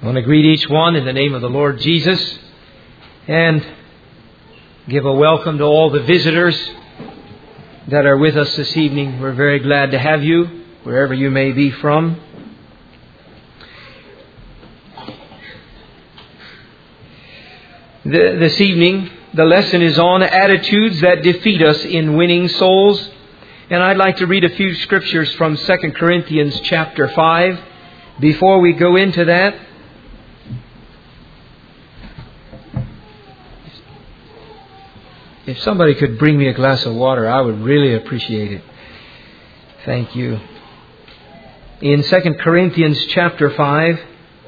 I want to greet each one in the name of the Lord Jesus and give a welcome to all the visitors that are with us this evening. We're very glad to have you, wherever you may be from. This evening, the lesson is on attitudes that defeat us in winning souls. And I'd like to read a few scriptures from 2 Corinthians chapter 5. Before we go into that, if somebody could bring me a glass of water, I would really appreciate it. Thank you. In 2 Corinthians chapter 5,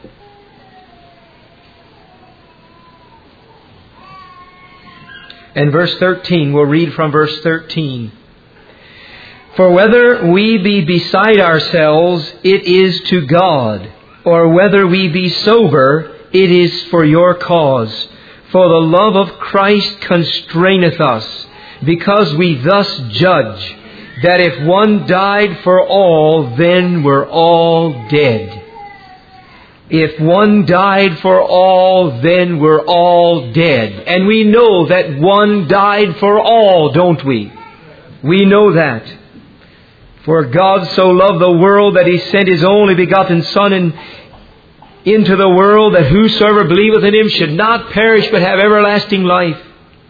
and verse 13, we'll read from verse 13. For whether we be beside ourselves, it is to God, or whether we be sober, it is for your cause. For the love of Christ constraineth us, because we thus judge, that if one died for all, then we're all dead. If one died for all, then we're all dead. And we know that one died for all, don't we? We know that. For God so loved the world that He sent His only begotten Son into the world, that whosoever believeth in Him should not perish but have everlasting life.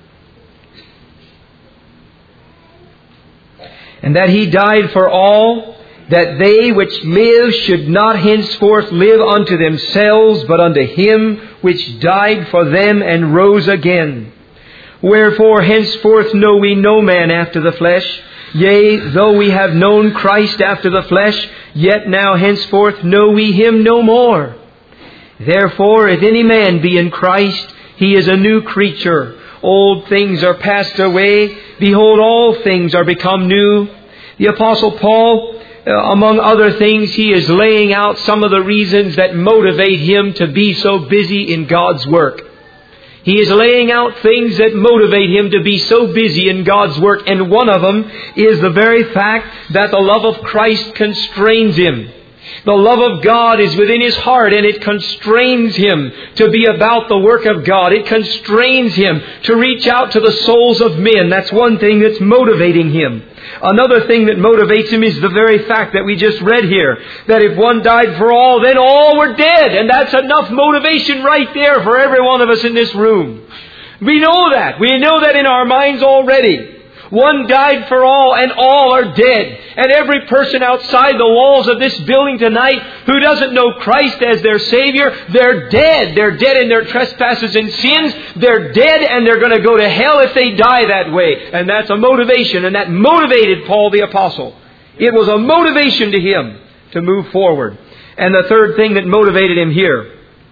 And that He died for all, that they which live should not henceforth live unto themselves, but unto Him which died for them and rose again. Wherefore henceforth know we no man after the flesh. Yea, though we have known Christ after the flesh, yet now henceforth know we Him no more. Therefore, if any man be in Christ, he is a new creature. Old things are passed away. Behold, all things are become new. The Apostle Paul, among other things, he is laying out some of the reasons that motivate him to be so busy in God's work. He is laying out things that motivate him to be so busy in God's work. And one of them is the very fact that the love of Christ constrains him. The love of God is within his heart, and it constrains him to be about the work of God. It constrains him to reach out to the souls of men. That's one thing that's motivating him. Another thing that motivates him is the very fact that we just read here, that if one died for all, then all were dead. And that's enough motivation right there for every one of us in this room. We know that. We know that in our minds already. One died for all, and all are dead. And every person outside the walls of this building tonight who doesn't know Christ as their Savior, they're dead. They're dead in their trespasses and sins. They're dead, and they're going to go to hell if they die that way. And that's a motivation, and that motivated Paul the Apostle. It was a motivation to him to move forward. And the third thing that motivated him here,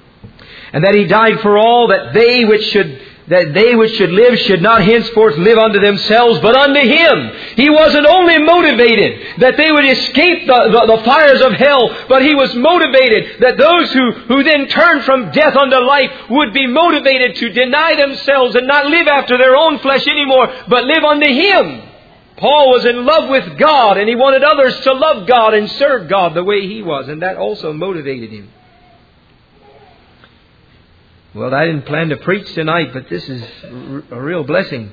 and that he died for all, that they which should live should not henceforth live unto themselves, but unto Him. He wasn't only motivated that they would escape the fires of hell, but he was motivated that those who then turned from death unto life would be motivated to deny themselves and not live after their own flesh anymore, but live unto Him. Paul was in love with God, and he wanted others to love God and serve God the way he was, and that also motivated him. Well, I didn't plan to preach tonight, but this is a real blessing.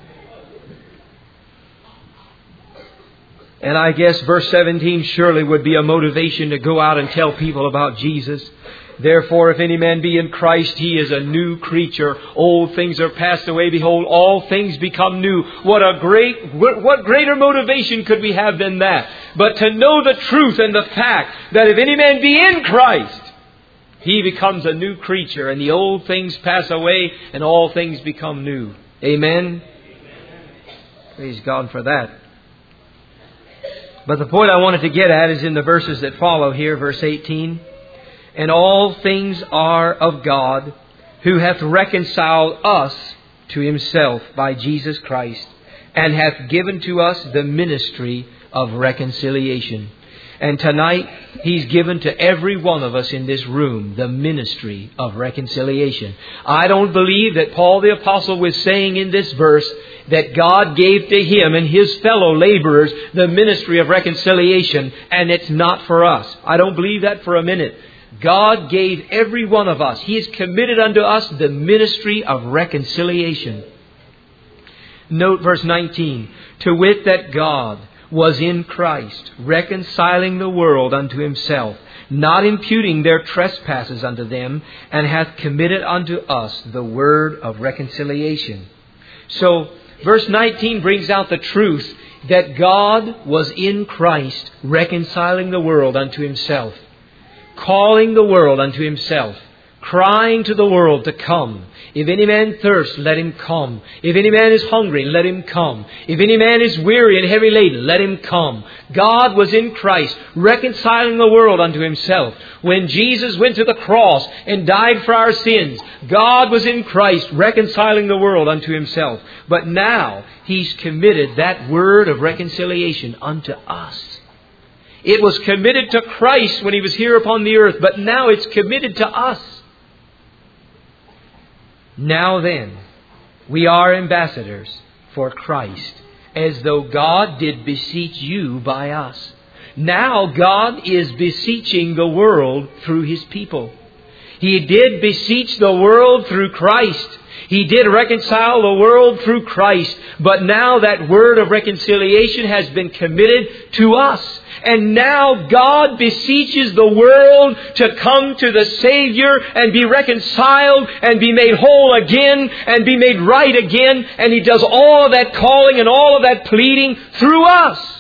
And I guess verse 17 surely would be a motivation to go out and tell people about Jesus. Therefore, if any man be in Christ, he is a new creature. Old things are passed away. Behold, all things become new. What greater motivation could we have than that? But to know the truth and the fact that if any man be in Christ, he becomes a new creature, and the old things pass away, and all things become new. Amen? Praise God for that. But the point I wanted to get at is in the verses that follow here, verse 18. And all things are of God, who hath reconciled us to Himself by Jesus Christ, and hath given to us the ministry of reconciliation. And tonight, He's given to every one of us in this room the ministry of reconciliation. I don't believe that Paul the Apostle was saying in this verse that God gave to him and his fellow laborers the ministry of reconciliation, and it's not for us. I don't believe that for a minute. God gave every one of us, He has committed unto us the ministry of reconciliation. Note verse 19. To wit, that God was in Christ, reconciling the world unto Himself, not imputing their trespasses unto them, and hath committed unto us the word of reconciliation. So, verse 19 brings out the truth that God was in Christ, reconciling the world unto Himself, calling the world unto Himself, crying to the world to come. If any man thirst, let him come. If any man is hungry, let him come. If any man is weary and heavy laden, let him come. God was in Christ, reconciling the world unto Himself. When Jesus went to the cross and died for our sins, God was in Christ, reconciling the world unto Himself. But now He's committed that word of reconciliation unto us. It was committed to Christ when He was here upon the earth, but now it's committed to us. Now then, we are ambassadors for Christ, as though God did beseech you by us. Now God is beseeching the world through His people. He did beseech the world through Christ. He did reconcile the world through Christ. But now that word of reconciliation has been committed to us. And now God beseeches the world to come to the Savior and be reconciled and be made whole again and be made right again. And He does all of that calling and all of that pleading through us.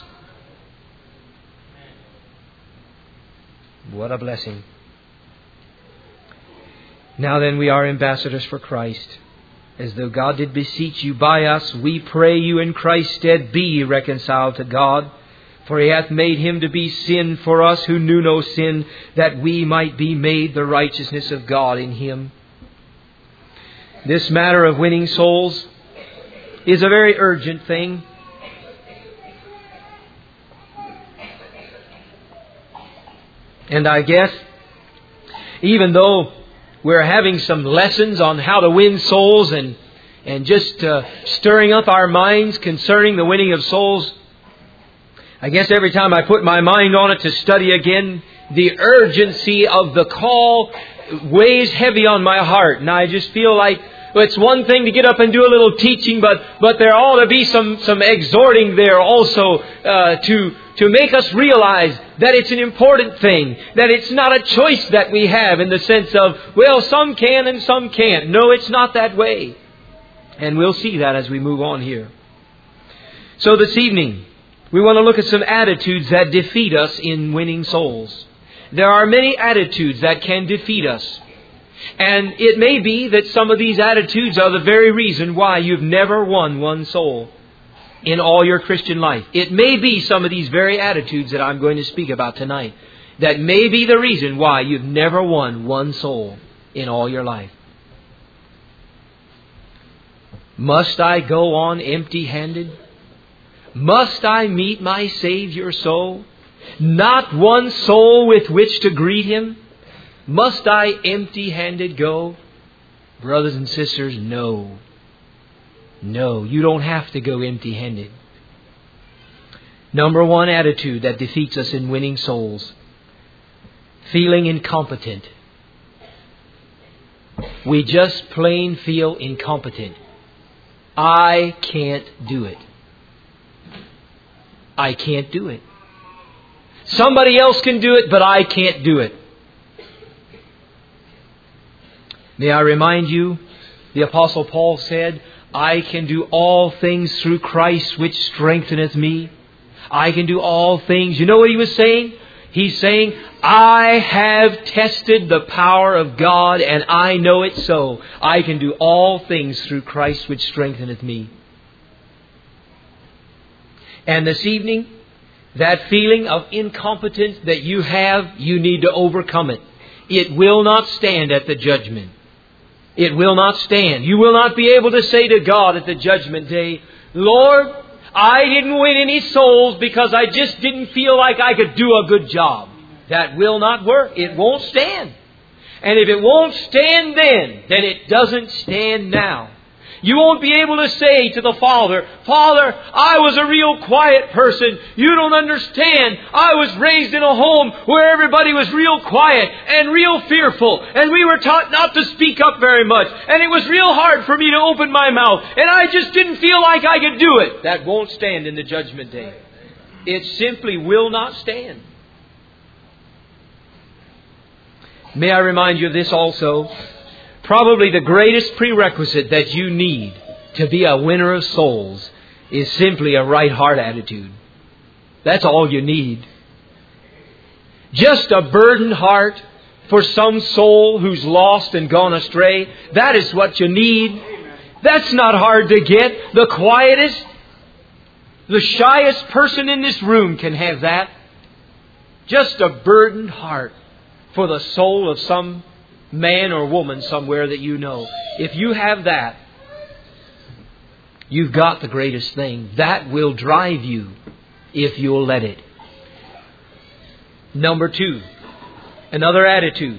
What a blessing. Now then, we are ambassadors for Christ. As though God did beseech you by us, we pray you in Christ's stead, be ye reconciled to God. For He hath made Him to be sin for us who knew no sin, that we might be made the righteousness of God in Him. This matter of winning souls is a very urgent thing. And I guess, even though we're having some lessons on how to win souls and just stirring up our minds concerning the winning of souls, I guess every time I put my mind on it to study again, the urgency of the call weighs heavy on my heart. And I just feel like, well, it's one thing to get up and do a little teaching, but there ought to be some exhorting there also to make us realize that it's an important thing, that it's not a choice that we have in the sense of, well, some can and some can't. No, it's not that way. And we'll see that as we move on here. So this evening, we want to look at some attitudes that defeat us in winning souls. There are many attitudes that can defeat us. And it may be that some of these attitudes are the very reason why you've never won one soul in all your Christian life. It may be some of these very attitudes that I'm going to speak about tonight that may be the reason why you've never won one soul in all your life. Must I go on empty-handed? Must I meet my Savior so? Not one soul with which to greet Him? Must I empty-handed go? Brothers and sisters, no. No, you don't have to go empty-handed. Number one attitude that defeats us in winning souls: feeling incompetent. We just plain feel incompetent. I can't do it. I can't do it. Somebody else can do it, but I can't do it. May I remind you, the Apostle Paul said, I can do all things through Christ which strengtheneth me. I can do all things. You know what he was saying? He's saying, I have tested the power of God and I know it so. I can do all things through Christ which strengtheneth me. And this evening, that feeling of incompetence that you have, you need to overcome it. It will not stand at the judgment. It will not stand. You will not be able to say to God at the judgment day, Lord, I didn't win any souls because I just didn't feel like I could do a good job. That will not work. It won't stand. And if it won't stand then it doesn't stand now. You won't be able to say to the Father, Father, I was a real quiet person. You don't understand. I was raised in a home where everybody was real quiet and real fearful. And we were taught not to speak up very much. And it was real hard for me to open my mouth. And I just didn't feel like I could do it. That won't stand in the judgment day. It simply will not stand. May I remind you of this also? Probably the greatest prerequisite that you need to be a winner of souls is simply a right heart attitude. That's all you need. Just a burdened heart for some soul who's lost and gone astray. That is what you need. That's not hard to get. The quietest, the shyest person in this room can have that. Just a burdened heart for the soul of some man or woman somewhere that you know. If you have that, you've got the greatest thing. That will drive you if you'll let it. Number 2, another attitude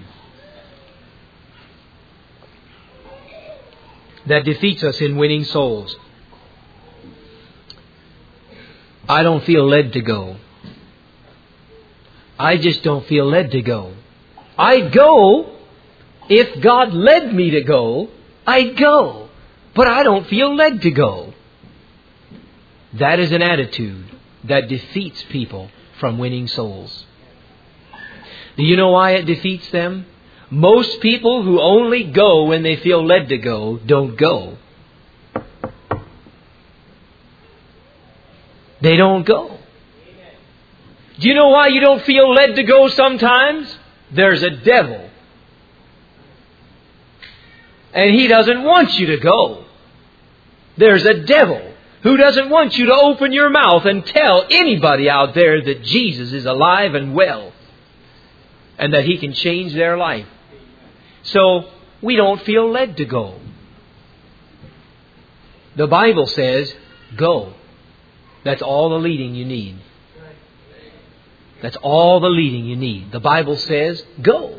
that defeats us in winning souls. I don't feel led to go. I just don't feel led to go. I'd go. If God led me to go, I'd go. But I don't feel led to go. That is an attitude that defeats people from winning souls. Do you know why it defeats them? Most people who only go when they feel led to go don't go. They don't go. Do you know why you don't feel led to go sometimes? There's a devil. And he doesn't want you to go. There's a devil who doesn't want you to open your mouth and tell anybody out there that Jesus is alive and well. And that He can change their life. So we don't feel led to go. The Bible says, go. That's all the leading you need. That's all the leading you need. The Bible says, go.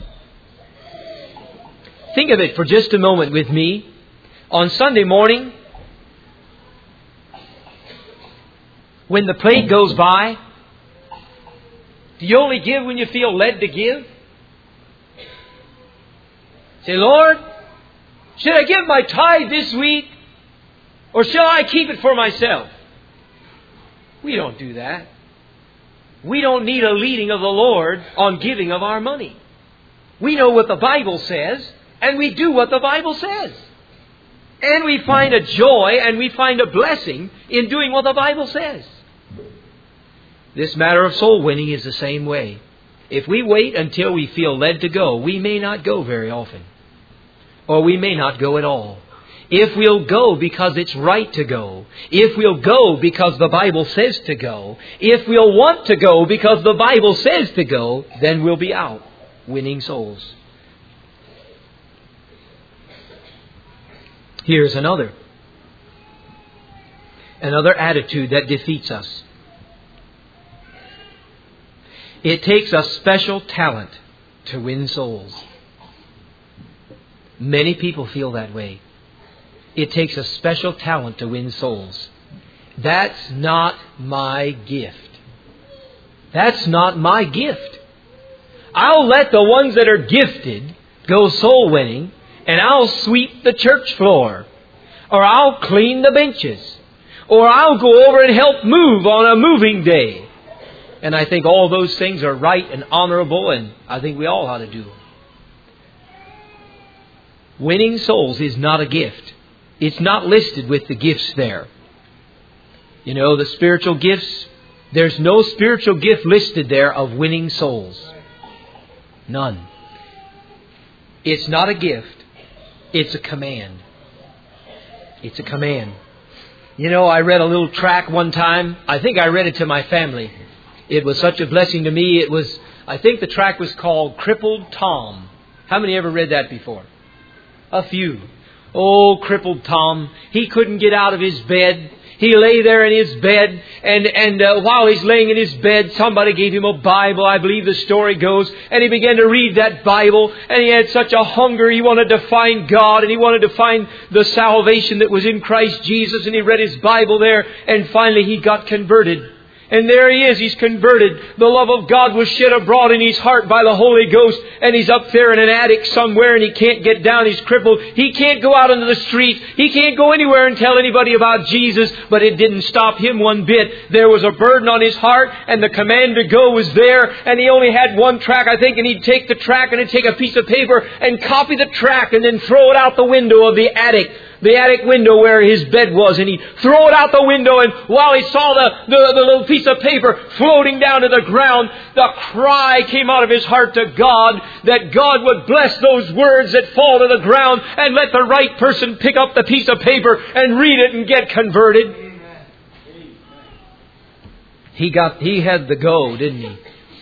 Think of it for just a moment with me. On Sunday morning, when the plate goes by, do you only give when you feel led to give? Say, Lord, should I give my tithe this week? Or shall I keep it for myself? We don't do that. We don't need a leading of the Lord on giving of our money. We know what the Bible says, and we do what the Bible says. And we find a joy and we find a blessing in doing what the Bible says. This matter of soul winning is the same way. If we wait until we feel led to go, we may not go very often. Or we may not go at all. If we'll go because it's right to go, if we'll go because the Bible says to go, if we'll want to go because the Bible says to go, then we'll be out winning souls. Here's another attitude that defeats us. It takes a special talent to win souls. Many people feel that way. It takes a special talent to win souls. That's not my gift. That's not my gift. I'll let the ones that are gifted go soul winning, and I'll sweep the church floor, or I'll clean the benches, or I'll go over and help move on a moving day. And I think all those things are right and honorable, and I think we all ought to do them. Winning souls is not a gift. It's not listed with the gifts there. You know, the spiritual gifts, there's no spiritual gift listed there of winning souls. None. It's not a gift. It's a command. It's a command. You know, I read a little tract one time. I think I read it to my family. It was such a blessing to me. I think the tract was called Crippled Tom. How many ever read that before? A few. Oh, crippled Tom. He couldn't get out of his bed. He lay there in his bed, and while he's laying in his bed, somebody gave him a Bible, I believe the story goes, and he began to read that Bible, and he had such a hunger. He wanted to find God, and he wanted to find the salvation that was in Christ Jesus, and he read his Bible there, and finally he got converted. And there he is, he's converted. The love of God was shed abroad in his heart by the Holy Ghost. And he's up there in an attic somewhere and he can't get down. He's crippled. He can't go out into the street. He can't go anywhere and tell anybody about Jesus. But it didn't stop him one bit. There was a burden on his heart and the command to go was there. And he only had one track, I think. And he'd take the track and he'd take a piece of paper and copy the track and then throw it out the window of the attic window where his bed was, and he'd throw it out the window, and while he saw the little piece of paper floating down to the ground, the cry came out of his heart to God that God would bless those words that fall to the ground and let the right person pick up the piece of paper and read it and get converted. He had the go, didn't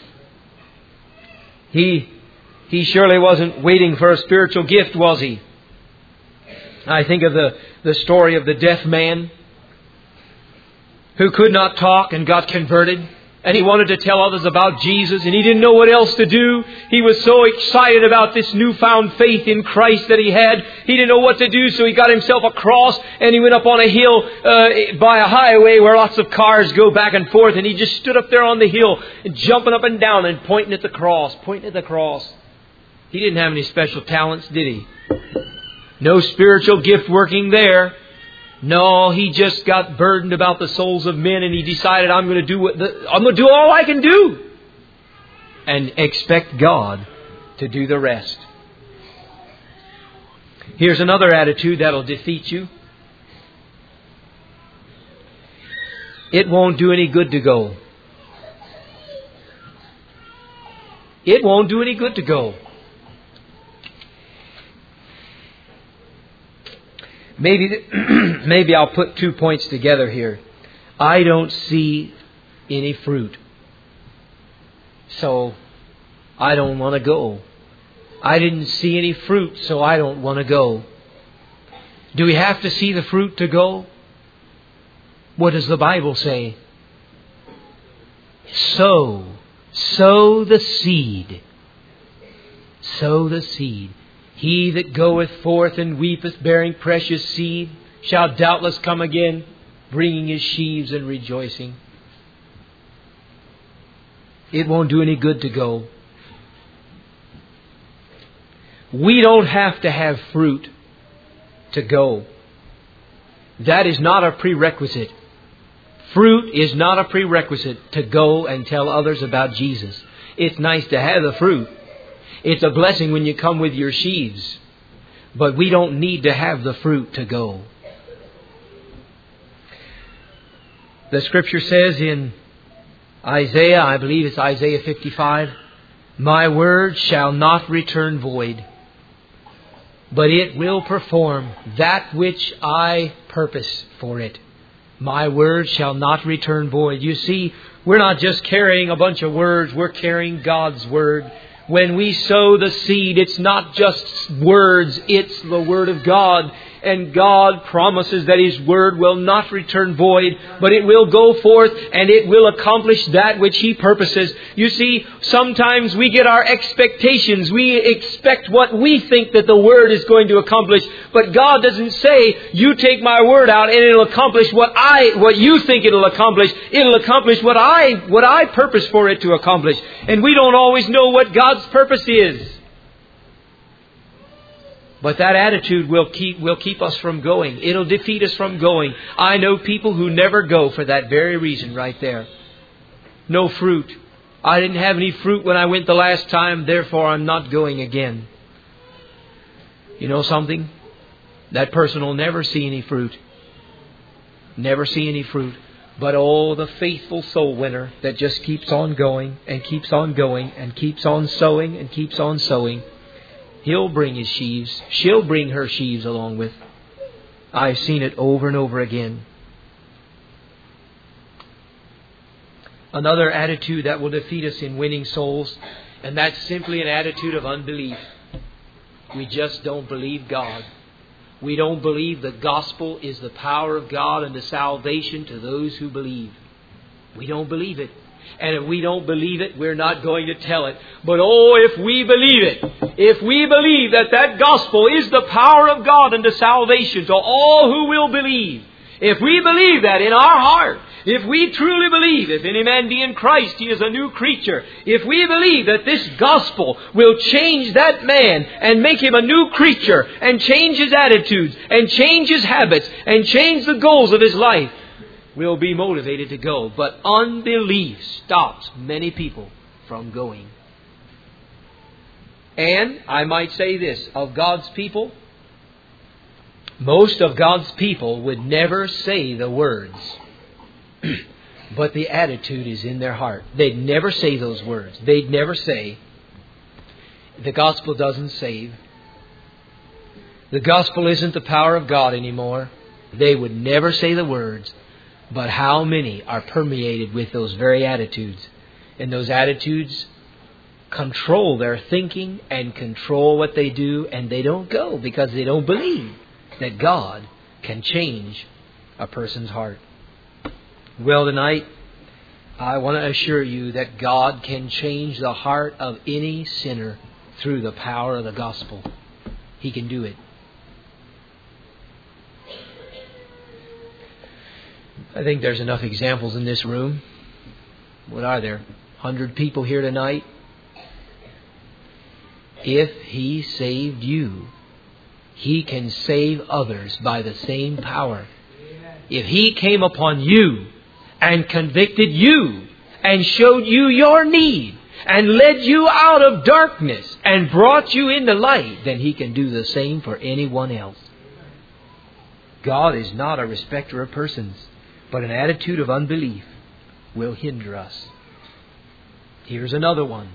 he? He surely wasn't waiting for a spiritual gift, was he? I think of the story of the deaf man who could not talk and got converted. And he wanted to tell others about Jesus and he didn't know what else to do. He was so excited about this newfound faith in Christ that he had. He didn't know what to do, so he got himself a cross and he went up on a hill by a highway where lots of cars go back and forth. And he just stood up there on the hill, jumping up and down and pointing at the cross. He didn't have any special talents, did he? No spiritual gift working there. No, he just got burdened about the souls of men and he decided, I'm going to do all I can do and expect God to do the rest. Here's another attitude that'll defeat you. It won't do any good to go. It won't do any good to go. Maybe I'll put 2 points together here. I don't see any fruit, so I don't want to go. I didn't see any fruit, so I don't want to go. Do we have to see the fruit to go? What does the Bible say? Sow the seed. Sow the seed. He that goeth forth and weepeth, bearing precious seed, shall doubtless come again, bringing his sheaves and rejoicing. It won't do any good to go. We don't have to have fruit to go. That is not a prerequisite. Fruit is not a prerequisite to go and tell others about Jesus. It's nice to have the fruit. It's a blessing when you come with your sheaves. But we don't need to have the fruit to go. The Scripture says in Isaiah, I believe it's Isaiah 55, my word shall not return void, but it will perform that which I purpose for it. My word shall not return void. You see, we're not just carrying a bunch of words, we're carrying God's word. When we sow the seed, it's not just words, it's the Word of God. And God promises that His Word will not return void, but it will go forth and it will accomplish that which He purposes. You see, sometimes we get our expectations. We expect what we think that the Word is going to accomplish. But God doesn't say, you take my Word out and it'll accomplish what you think it'll accomplish. It'll accomplish what I purpose for it to accomplish. And we don't always know what God's purpose is. But that attitude will keep us from going. It'll defeat us from going. I know people who never go for that very reason right there. No fruit. I didn't have any fruit when I went the last time, therefore I'm not going again. You know something? That person will never see any fruit. Never see any fruit. But oh, the faithful soul winner that just keeps on going and keeps on going and keeps on sowing and keeps on sowing. He'll bring his sheaves. She'll bring her sheaves along with. I've seen it over and over again. Another attitude that will defeat us in winning souls, and that's simply an attitude of unbelief. We just don't believe God. We don't believe the gospel is the power of God unto salvation to those who believe. We don't believe it. And if we don't believe it, we're not going to tell it. But if we believe it, if we believe that that gospel is the power of God unto salvation to all who will believe, if we believe that in our heart, if we truly believe, if any man be in Christ, he is a new creature. If we believe that this gospel will change that man and make him a new creature and change his attitudes and change his habits and change the goals of his life, we'll be motivated to go. But unbelief stops many people from going. And I might say this, of God's people, most of God's people would never say the words, but the attitude is in their heart. They'd never say those words. They'd never say, the gospel doesn't save. The gospel isn't the power of God anymore. They would never say the words. But how many are permeated with those very attitudes? And those attitudes control their thinking and control what they do, and they don't go because they don't believe that God can change a person's heart. Well, tonight, I want to assure you that God can change the heart of any sinner through the power of the gospel. He can do it. I think there's enough examples in this room. What are there? 100 people here tonight? If He saved you, He can save others by the same power. If He came upon you and convicted you and showed you your need and led you out of darkness and brought you into light, then He can do the same for anyone else. God is not a respecter of persons, but an attitude of unbelief will hinder us. Here's another one.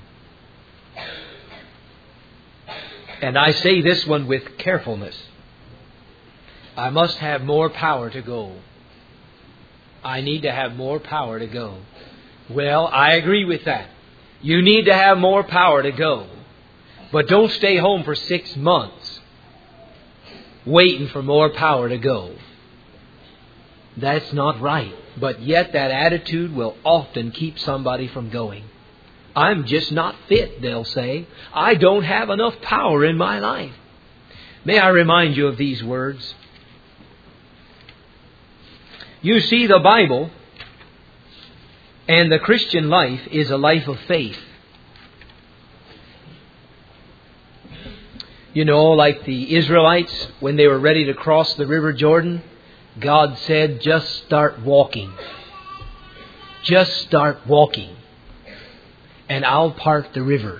And I say this one with carefulness. I must have more power to go. I need to have more power to go. Well, I agree with that. You need to have more power to go. But don't stay home for 6 months waiting for more power to go. That's not right. But yet that attitude will often keep somebody from going. I'm just not fit, they'll say. I don't have enough power in my life. May I remind you of these words? You see, the Bible and the Christian life is a life of faith. You know, like the Israelites, when they were ready to cross the River Jordan, God said, just start walking. Just start walking. And I'll part the river.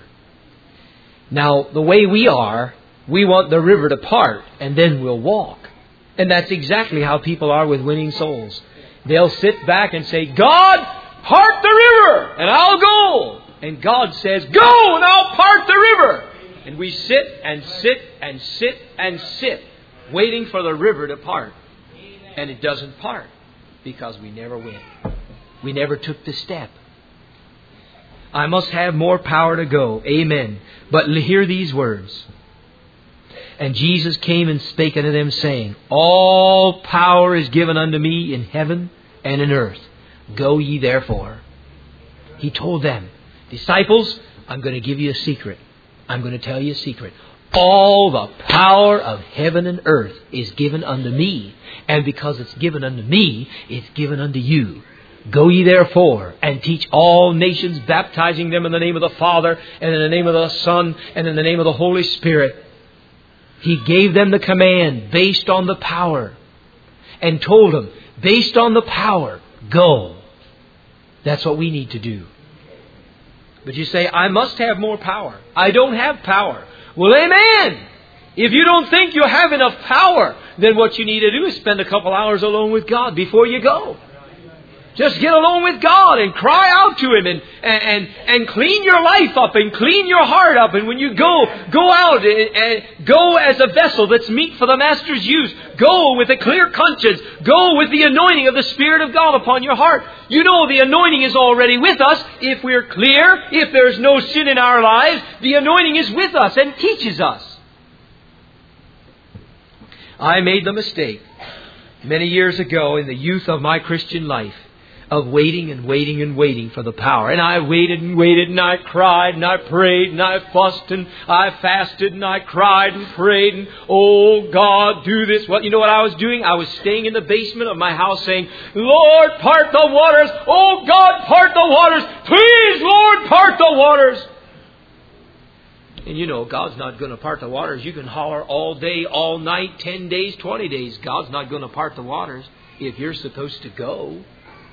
Now, the way we are, we want the river to part, and then we'll walk. And that's exactly how people are with winning souls. They'll sit back and say, God, part the river, and I'll go. And God says, go, and I'll part the river. And we sit and sit and sit and sit, waiting for the river to part. And it doesn't part, because we never went. We never took the step. I must have more power to go. Amen. But hear these words. And Jesus came and spake unto them, saying, all power is given unto me in heaven and in earth. Go ye therefore. He told them, disciples, I'm going to give you a secret. I'm going to tell you a secret. All the power of heaven and earth is given unto me. And because it's given unto me, it's given unto you. Go ye therefore and teach all nations, baptizing them in the name of the Father and in the name of the Son and in the name of the Holy Spirit. He gave them the command based on the power and told them, based on the power, go. That's what we need to do. But you say, I must have more power. I don't have power. Well, amen. If you don't think you have enough power, then what you need to do is spend a couple hours alone with God before you go. Just get alone with God and cry out to Him and clean your life up and clean your heart up. And when you go out and go as a vessel that's meet for the Master's use. Go with a clear conscience. Go with the anointing of the Spirit of God upon your heart. You know the anointing is already with us. If we're clear, if there's no sin in our lives, the anointing is with us and teaches us. I made the mistake many years ago in the youth of my Christian life of waiting and waiting and waiting for the power. And I waited and waited, and I cried and I prayed and I fussed and I fasted and I cried and prayed and, oh God, do this. Well, you know what I was doing? I was staying in the basement of my house saying, Lord, part the waters. Oh God, part the waters. Please, Lord, part the waters. And you know, God's not going to part the waters. You can holler all day, all night, 10 days, 20 days. God's not going to part the waters if you're supposed to go.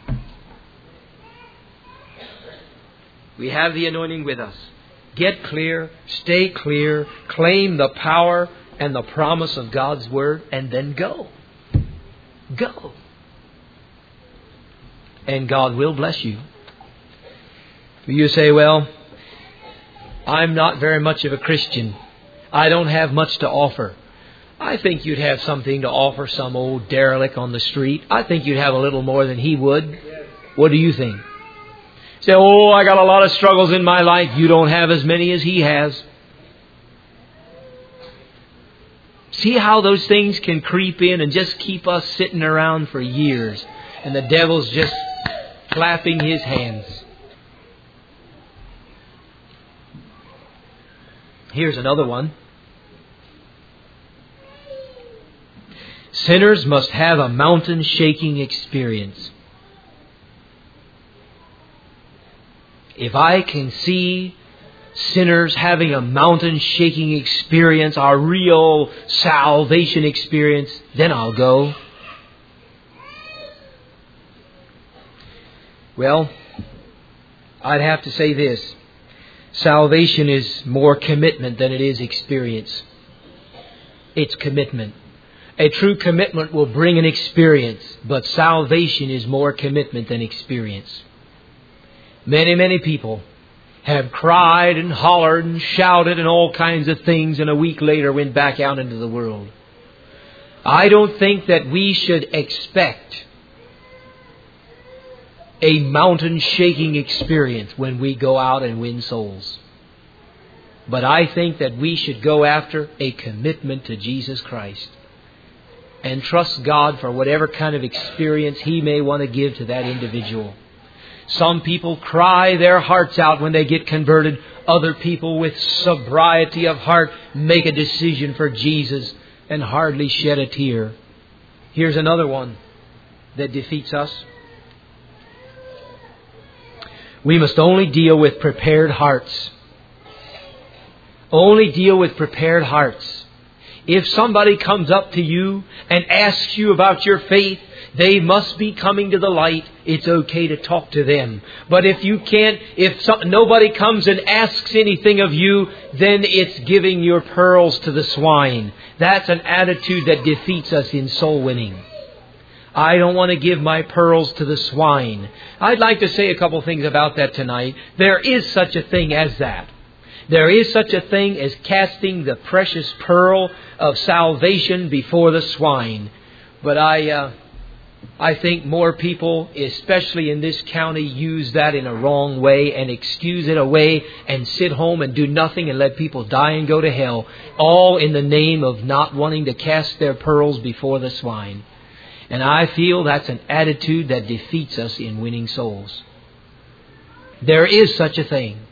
We have the anointing with us. Get clear, stay clear, claim the power and the promise of God's Word, and then go. Go. And God will bless you. You say, well, I'm not very much of a Christian. I don't have much to offer. I think you'd have something to offer some old derelict on the street. I think you'd have a little more than he would. What do you think? Say, oh, I got a lot of struggles in my life. You don't have as many as he has. See how those things can creep in and just keep us sitting around for years. And the devil's just clapping his hands. Here's another one. Sinners must have a mountain-shaking experience. If I can see sinners having a mountain-shaking experience, a real salvation experience, then I'll go. Well, I'd have to say this. Salvation is more commitment than it is experience. It's commitment. A true commitment will bring an experience, but salvation is more commitment than experience. Many, many people have cried and hollered and shouted and all kinds of things, and a week later went back out into the world. I don't think that we should expect a mountain-shaking experience when we go out and win souls. But I think that we should go after a commitment to Jesus Christ and trust God for whatever kind of experience He may want to give to that individual. Some people cry their hearts out when they get converted. Other people with sobriety of heart make a decision for Jesus and hardly shed a tear. Here's another one that defeats us. We must only deal with prepared hearts. Only deal with prepared hearts. If somebody comes up to you and asks you about your faith, they must be coming to the light. It's okay to talk to them. But if you can't, nobody comes and asks anything of you, then it's giving your pearls to the swine. That's an attitude that defeats us in soul winning. I don't want to give my pearls to the swine. I'd like to say a couple things about that tonight. There is such a thing as that. There is such a thing as casting the precious pearl of salvation before the swine. But I think more people, especially in this county, use that in a wrong way and excuse it away and sit home and do nothing and let people die and go to hell. All in the name of not wanting to cast their pearls before the swine. And I feel that's an attitude that defeats us in winning souls. There is such a thing.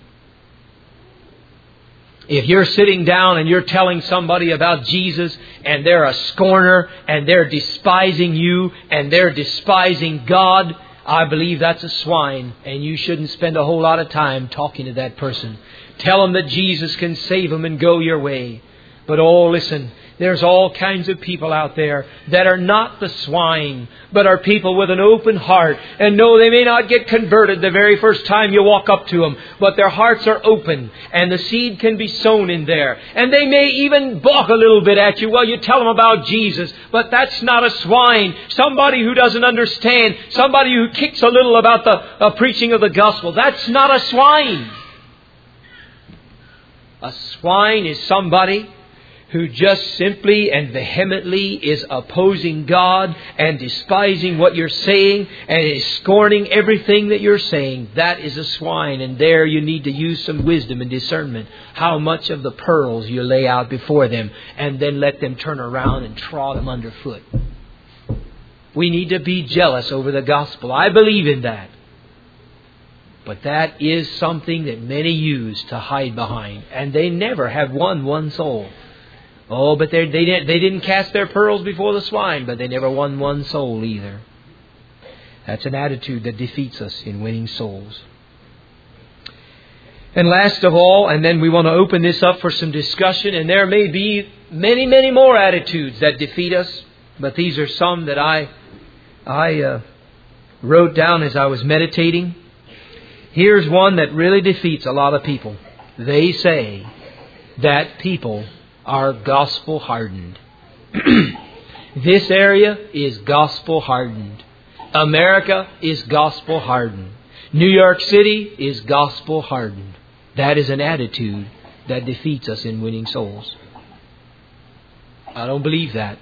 If you're sitting down and you're telling somebody about Jesus and they're a scorner and they're despising you and they're despising God, I believe that's a swine, and you shouldn't spend a whole lot of time talking to that person. Tell them that Jesus can save them and go your way. But oh, listen, there's all kinds of people out there that are not the swine, but are people with an open heart. And no, they may not get converted the very first time you walk up to them, but their hearts are open and the seed can be sown in there. And they may even balk a little bit at you. Well, you tell them about Jesus, but that's not a swine. Somebody who doesn't understand, somebody who kicks a little about the preaching of the gospel. That's not a swine. A swine is somebody who just simply and vehemently is opposing God and despising what you're saying and is scorning everything that you're saying, that is a swine. And there you need to use some wisdom and discernment. How much of the pearls you lay out before them, and then let them turn around and trod them underfoot. We need to be jealous over the gospel. I believe in that. But that is something that many use to hide behind. And they never have won one soul. Oh, but they didn't cast their pearls before the swine, but they never won one soul either. That's an attitude that defeats us in winning souls. And last of all, and then we want to open this up for some discussion, and there may be many, many more attitudes that defeat us, but these are some that I wrote down as I was meditating. Here's one that really defeats a lot of people. They say that people are gospel hardened. This area is gospel hardened. America is gospel hardened. New York City is gospel hardened. That is an attitude that defeats us in winning souls. I don't believe that.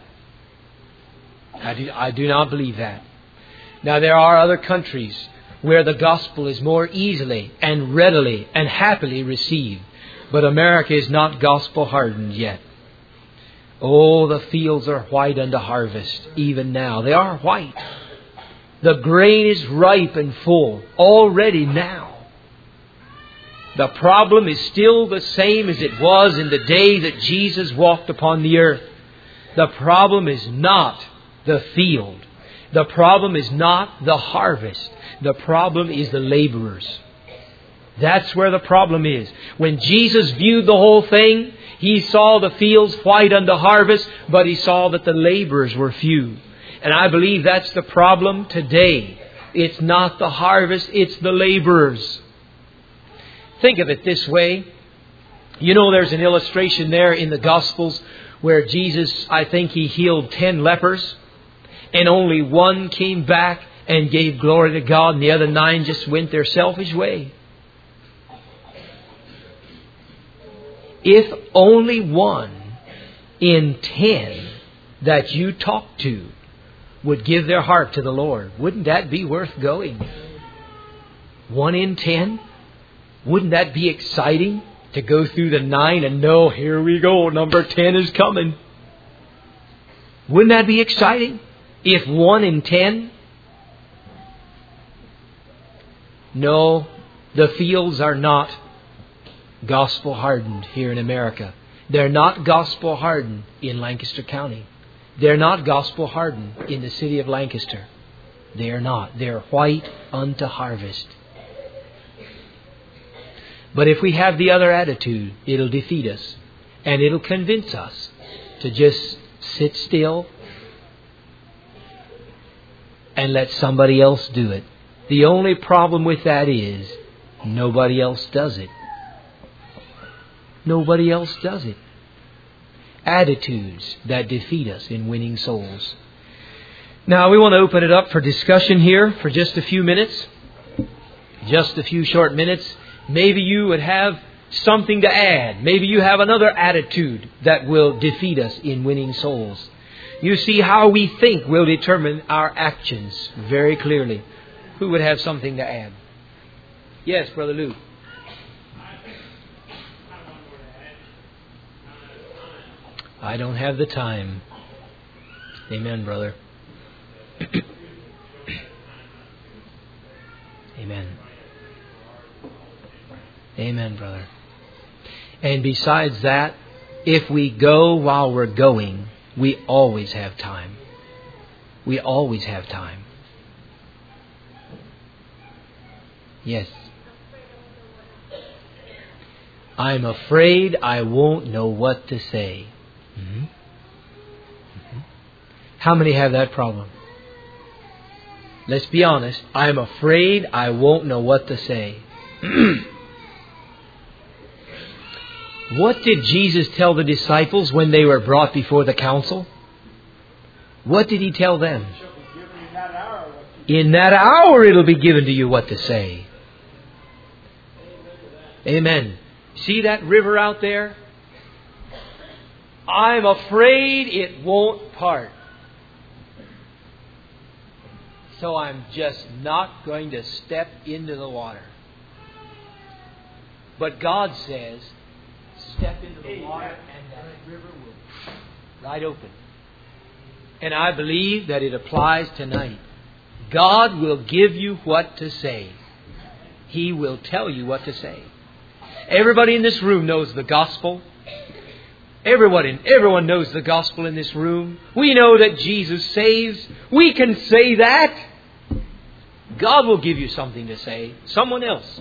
I do not believe that. Now, there are other countries where the gospel is more easily and readily and happily received. But America is not gospel hardened yet. Oh, the fields are white unto harvest, even now. They are white. The grain is ripe and full already now. The problem is still the same as it was in the day that Jesus walked upon the earth. The problem is not the field. The problem is not the harvest. The problem is the laborers. That's where the problem is. When Jesus viewed the whole thing, He saw the fields white unto harvest, but He saw that the laborers were few. And I believe that's the problem today. It's not the harvest, it's the laborers. Think of it this way. You know, there's an illustration there in the Gospels where Jesus, I think He healed 10 lepers, and only one came back and gave glory to God, and the other 9 just went their selfish way. If only 1 in 10 that you talk to would give their heart to the Lord, wouldn't that be worth going? 1 in 10? Wouldn't that be exciting to go through the 9 and know, here we go, number 10 is coming? Wouldn't that be exciting? If 1 in 10? No, the fields are not gospel hardened here in America. They're not gospel hardened in Lancaster County. They're not gospel hardened in the city of Lancaster. They're not. They're white unto harvest. But if we have the other attitude, it'll defeat us. And it'll convince us to just sit still and let somebody else do it. The only problem with that is nobody else does it. Nobody else does it. Attitudes that defeat us in winning souls. Now, we want to open it up for discussion here for just a few minutes. Just a few short minutes. Maybe you would have something to add. Maybe you have another attitude that will defeat us in winning souls. You see, how we think will determine our actions very clearly. Who would have something to add? Yes, Brother Luke. I don't have the time. Amen, brother. Amen. Amen, brother. And besides that, if we go while we're going, we always have time. We always have time. Yes. I'm afraid I won't know what to say. Mm-hmm. Mm-hmm. How many have that problem? Let's be honest. I'm afraid I won't know what to say. What did Jesus tell the disciples when they were brought before the council? What did He tell them? In that hour it'll be given to you what to say. Amen. See that river out there? I'm afraid it won't part. So I'm just not going to step into the water. But God says, step into the water and that river will right open. And I believe that it applies tonight. God will give you what to say. He will tell you what to say. Everybody in this room knows the gospel. Everyone knows the gospel in this room. We know that Jesus saves. We can say that. God will give you something to say. Someone else.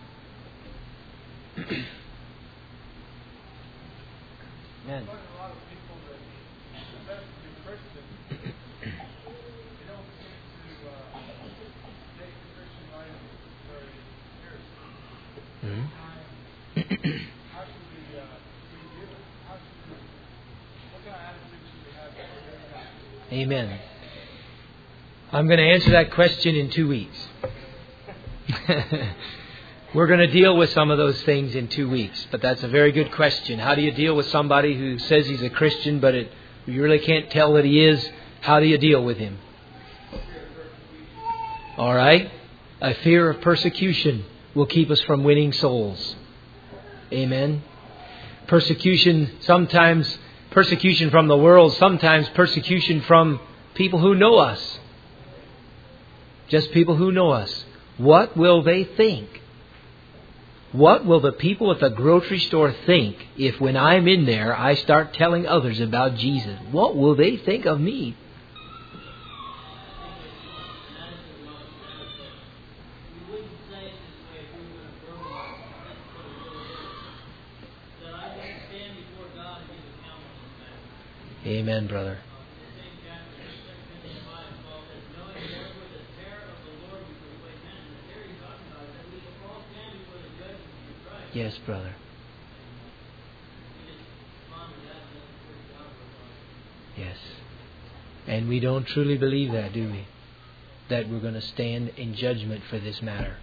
Amen. Amen. I'm going to answer that question in 2 weeks. We're going to deal with some of those things in 2 weeks, but that's a very good question. How do you deal with somebody who says he's a Christian, but you really can't tell that he is? How do you deal with him? All right? A fear of persecution will keep us from winning souls. Amen. Persecution, sometimes persecution from the world, sometimes persecution from people who know us. Just people who know us. What will they think? What will the people at the grocery store think if when I'm in there I start telling others about Jesus? What will they think of me? Amen, brother. Yes, brother. Yes. And we don't truly believe that, do we? That we're going to stand in judgment for this matter.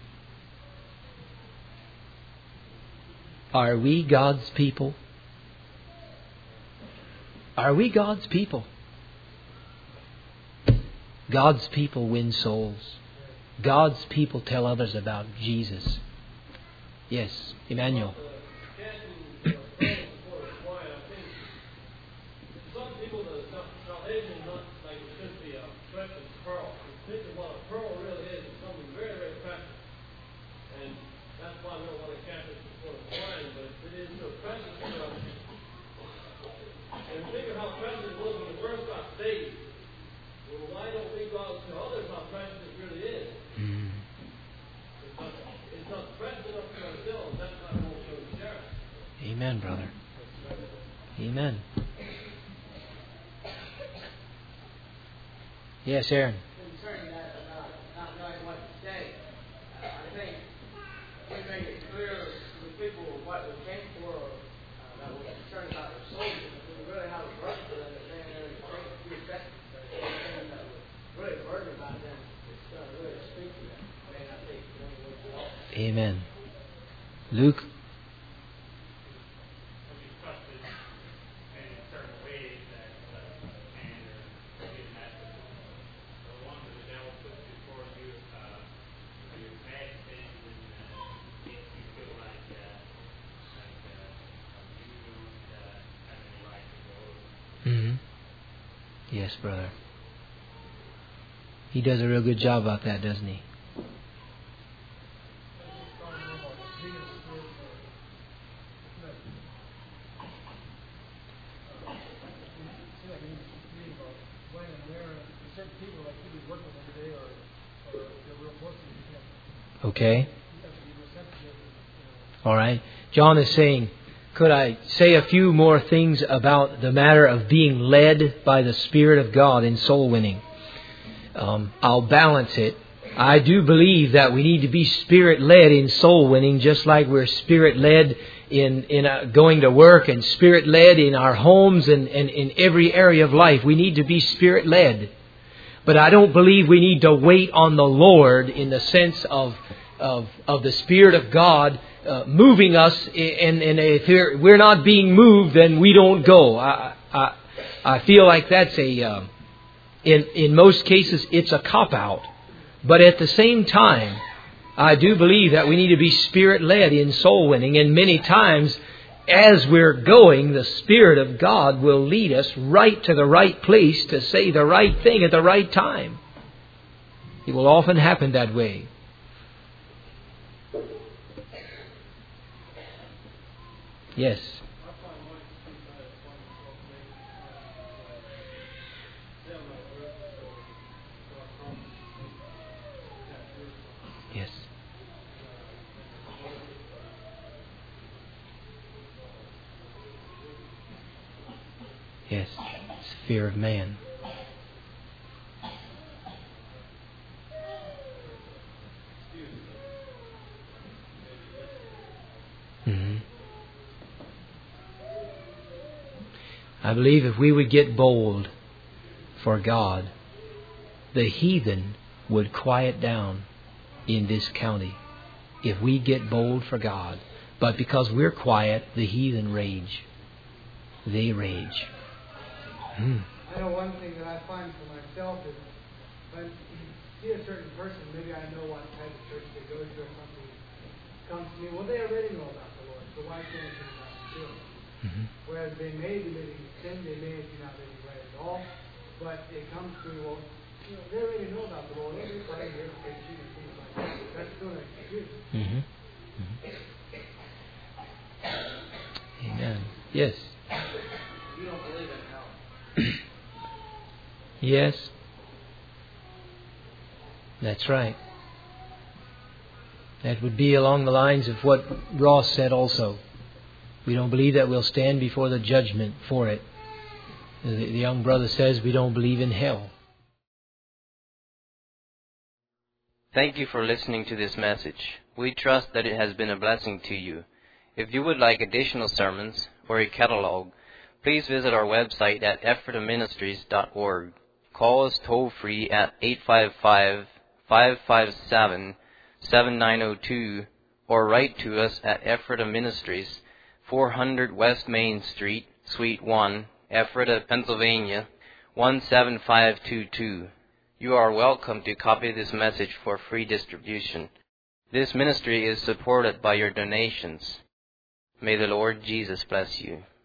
Are we God's people? Are we God's people? God's people win souls. God's people tell others about Jesus. Yes, Emmanuel. Some people, salvation is not like it should be a precious pearl. Think of what a pearl really is. It's something very, very precious. And that's why we don't want to cast it before the swine, but it is so precious to us. And think of how precious it was when we first got saved. Well, why don't we go out and tell others how precious it really is? It's not precious enough for ourselves. That's not what we're going to share. Amen, brother. Amen. Yes, Aaron. Concerning that about not knowing what to say, I think we make it clear to the people what we came for, that we're concerned about their souls. And if we really have a burden for them, if they're in a few seconds, anything that we're really burdened about them, it's going to really speak to them. And I think the only way to help. Amen. Luke. Yes, brother. He does a real good job about that, doesn't he? Okay. All right. John is saying, could I say a few more things about the matter of being led by the Spirit of God in soul winning? I'll balance it. I do believe that we need to be Spirit-led in soul winning, just like we're Spirit-led in going to work and Spirit-led in our homes and in every area of life. We need to be Spirit-led. But I don't believe we need to wait on the Lord in the sense of the Spirit of God moving us, and if we're not being moved, then we don't go. I feel like that's in most cases it's a cop-out. But at the same time, I do believe that we need to be Spirit-led in soul winning, and many times as we're going, the Spirit of God will lead us right to the right place to say the right thing at the right time. It will often happen that way. Yes. Yes. Yes. It's the fear of man. Mm-hmm. I believe if we would get bold for God, the heathen would quiet down in this county. If we get bold for God. But because we're quiet, the heathen rage. They rage. I know one thing that I find for myself is when I see a certain person, maybe I know what type of church they go to or something, comes to me, well, they already know about the Lord, so why can't they not do it? Whereas they may be living in sin, they may be not living right at all, but it comes to me, well, they already know about the Lord, they're probably here preaching and things like that. That's still an excuse. Amen. Yes. You don't believe in hell. Yes. That's right. That would be along the lines of what Ross said also. We don't believe that we'll stand before the judgment for it. The young brother says we don't believe in hell. Thank you for listening to this message. We trust that it has been a blessing to you. If you would like additional sermons or a catalog, please visit our website at ephrataministries.org. Call us toll-free at 855-557-7902 or write to us at Ephrata Ministries, 400 West Main Street, Suite 1, Ephrata, Pennsylvania, 17522. You are welcome to copy this message for free distribution. This ministry is supported by your donations. May the Lord Jesus bless you.